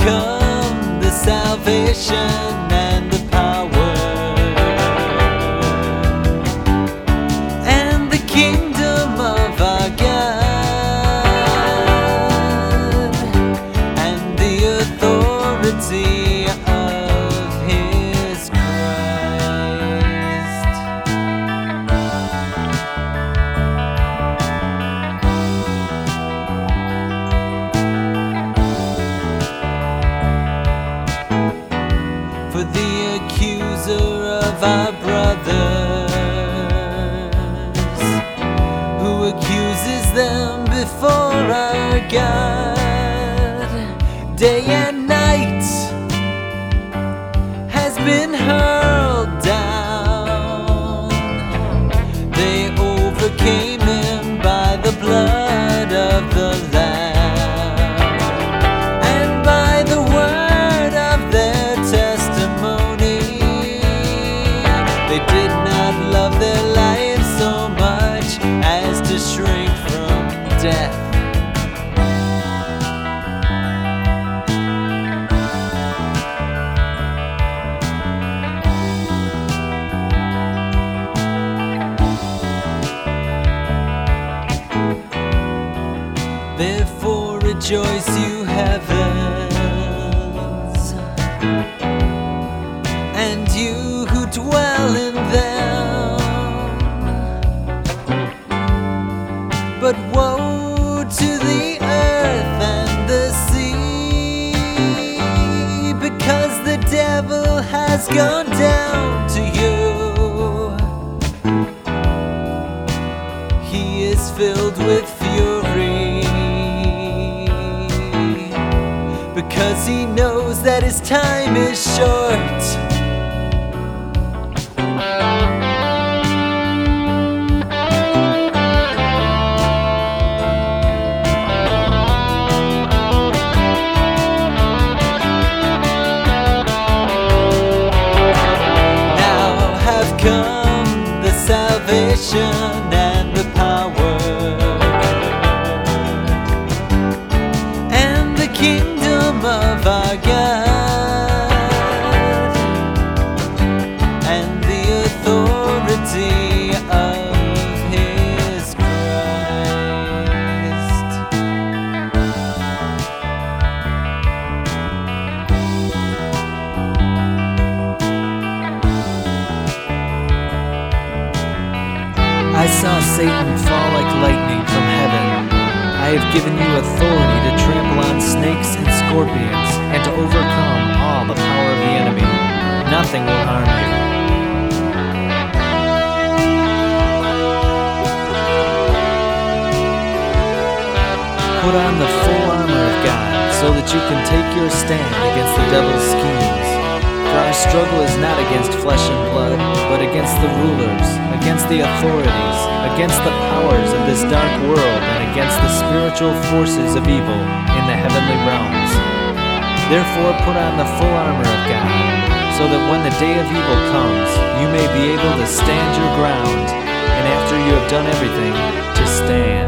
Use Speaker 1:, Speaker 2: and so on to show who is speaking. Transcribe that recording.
Speaker 1: come the salvation and the power and the kingdom of our God and the authority of His Christ. For the accuser of our brothers, who accuses them before our God day and night, has been hurled down. They overcame him by the blood of the Lamb and by the word of their testimony. They did not love their lives so much as to shrink from death. Therefore rejoice, you heavens, and you who dwell in them. But woe to the earth and the sea, because the devil has gone down to you. He is filled with fury, because he knows that his time is short. Now have come the salvation and the power and the kingdom of our God and the authority of His Christ.
Speaker 2: I saw Satan fall like lightning from heaven. I have given you authority to trample on snakes and scorpions and to overcome all the power of the enemy. Nothing will harm you. Put on the full armor of God so that you can take your stand against the devil's schemes. For our struggle is not against flesh and blood, but against the rulers, against the authorities, against the powers of this dark world, and against the spiritual forces of evil in the heavenly realms. Therefore put on the full armor of God, so that when the day of evil comes, you may be able to stand your ground, and after you have done everything, to stand.